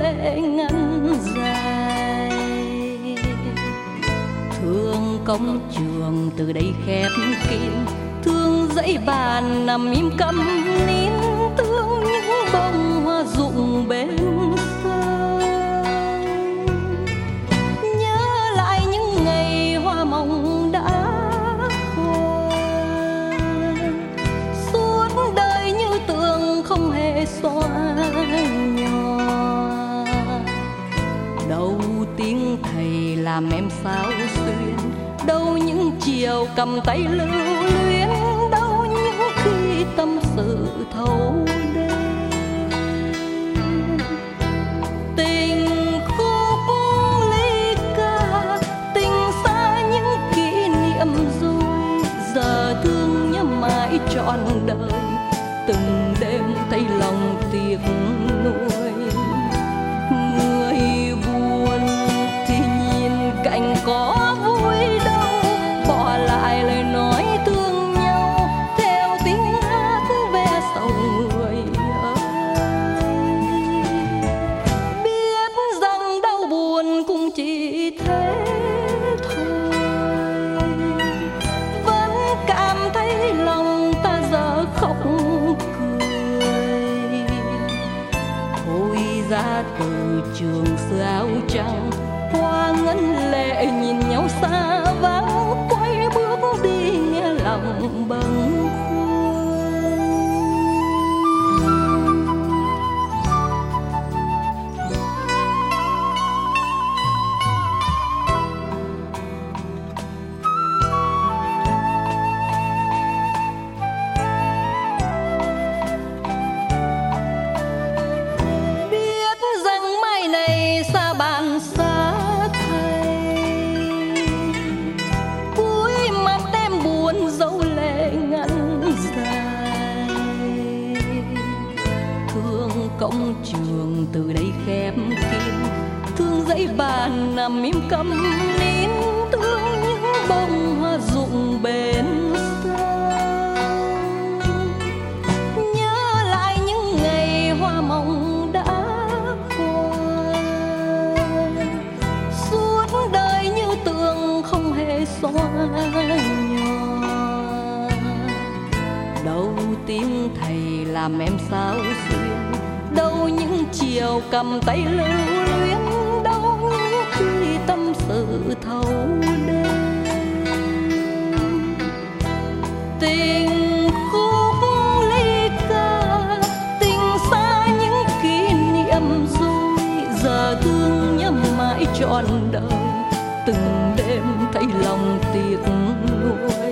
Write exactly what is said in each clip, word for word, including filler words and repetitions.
lệ ngắn dài. Thương công trường từ đây khép kín, thương dãy bàn nằm im câm nín, thương những bông hoa rụng bên sông. Nhớ lại những ngày hoa mộng đã qua, suốt đời như tường không hề xóa nhòa. Đâu tiếng thầy làm em sao xuyên, đâu những chiều cầm tay lưu luyến, đâu những khi tâm sự thấu đêm. Tình khúc ly ca, tình xa những kỷ niệm rồi, giờ thương nhớ mãi trọn đời, từng đêm thấy lòng tiếc nuối. Người buồn thì nhìn cạnh có vui đâu, bỏ lại lời nói thương nhau theo tiếng hát ve sầu người ơi. Biết rằng đau buồn cũng chỉ thế thôi, vẫn cảm thấy lòng ta giờ khóc cười. Thôi ra từ trường xưa áo trắng, hoa ngân lệ nhìn nhau xa vắng, quay bước đi nghe lòng bâng khuâng. Biết rằng mai này xa bạn xa thầy, cuối mặt em buồn dấu lệ ngắn dài. Thương công trường từ đây khép kín, thương dãy bàn nằm im câm nín, thương những bông hoa rụng bên sông. Nhớ lại những ngày hoa mộng đã qua, suốt đời như tường không hề xóa nhòa. Đâu tiếng thầy làm em sao xuyên, đâu những chiều cầm tay lưu luyến, đâu những khi tâm sự thấu đêm. Tình khúc ly ca, tình xa những kỷ niệm rồi, giờ thương nhớ mãi trọn đời, từng đêm thấy lòng tiếc nuối.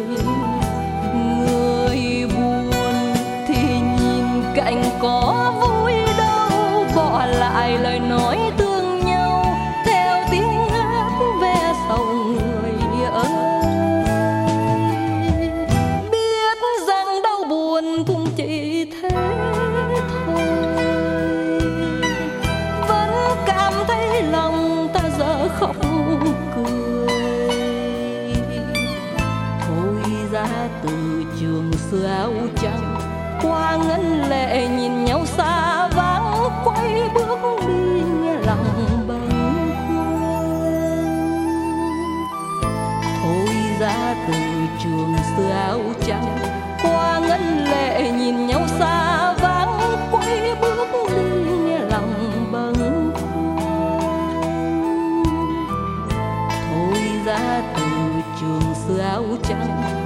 Người buồn thì nhìn cạnh có vui đâu, bỏ lại lời nói thương nhau theo tiếng hát ve sầu người ơi. Biết rằng đau buồn cũng chỉ thế thôi, vẫn cảm thấy lòng ta giờ khóc cười. Thôi ra từ trường xưa áo trắng, hoa ngân lệ nhìn nhau xa vắng, quay bước đi nghe lòng bâng khuâng. Thôi ra từ trường xưa áo trắng, hoa ngân lệ nhìn nhau xa vắng, quay bước đi nghe lòng bâng khuâng. Thôi ra từ trường xưa áo trắng,